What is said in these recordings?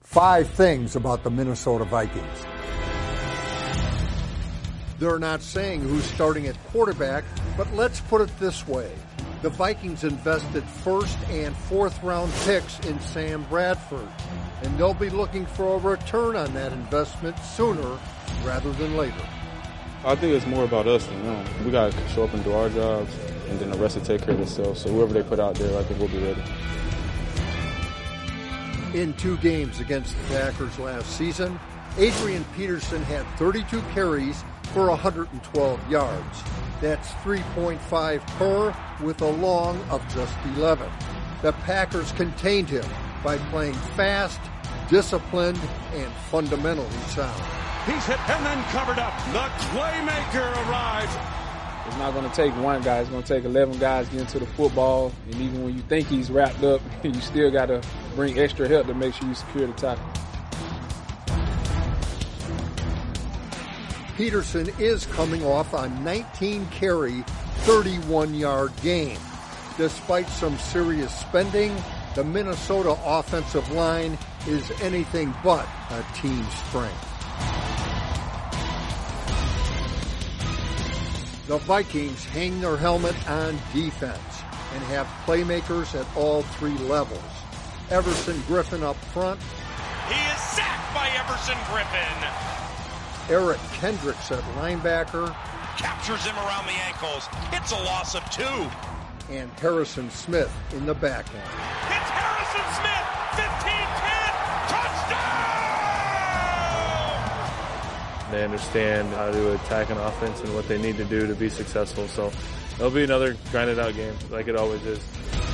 5 things about the Minnesota Vikings. They're not saying who's starting at quarterback, but let's put it this way. The Vikings invested first and fourth round picks in Sam Bradford, and they'll be looking for a return on that investment sooner rather than later. I think it's more about us than them. We got to show up and do our jobs, and then the rest will take care of themselves. So whoever they put out there, I think we'll be ready. In 2 games against the Packers last season, Adrian Peterson had 32 carries for 112 yards. That's 3.5 per with a long of just 11. The Packers contained him by playing fast, disciplined, and fundamentally sound. He's hit and then covered up. The playmaker arrives. It's not going to take one guy. It's going to take 11 guys getting to the football. And even when you think he's wrapped up, you still got to bring extra help to make sure you secure the tackle. Peterson is coming off a 19-carry, 31-yard game. Despite some serious spending, the Minnesota offensive line is anything but a team strength. The Vikings hang their helmet on defense and have playmakers at all 3 levels. Everson Griffin up front. He is sacked by Everson Griffin. Eric Kendricks at linebacker. Captures him around the ankles. It's a loss of 2. And Harrison Smith in the back end. It's Harrison Smith. 15-10. Touchdown! They understand how to attack an offense and what they need to do to be successful. So it'll be another grinded out game like it always is.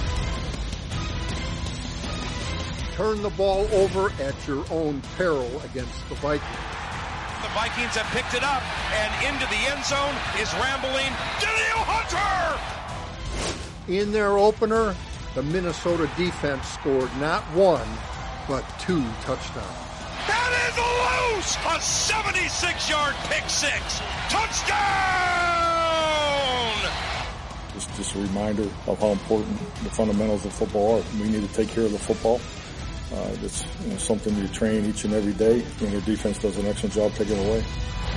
Turn the ball over at your own peril against the Vikings. The Vikings have picked it up, and into the end zone is rambling Danielle Hunter! In their opener, the Minnesota defense scored not 1, but 2 touchdowns. That is loose! A 76-yard pick 6. Touchdown! Just a reminder of how important the fundamentals of football are. We need to take care of the football. That's something you train each and every day, and your defense does an excellent job taking it away.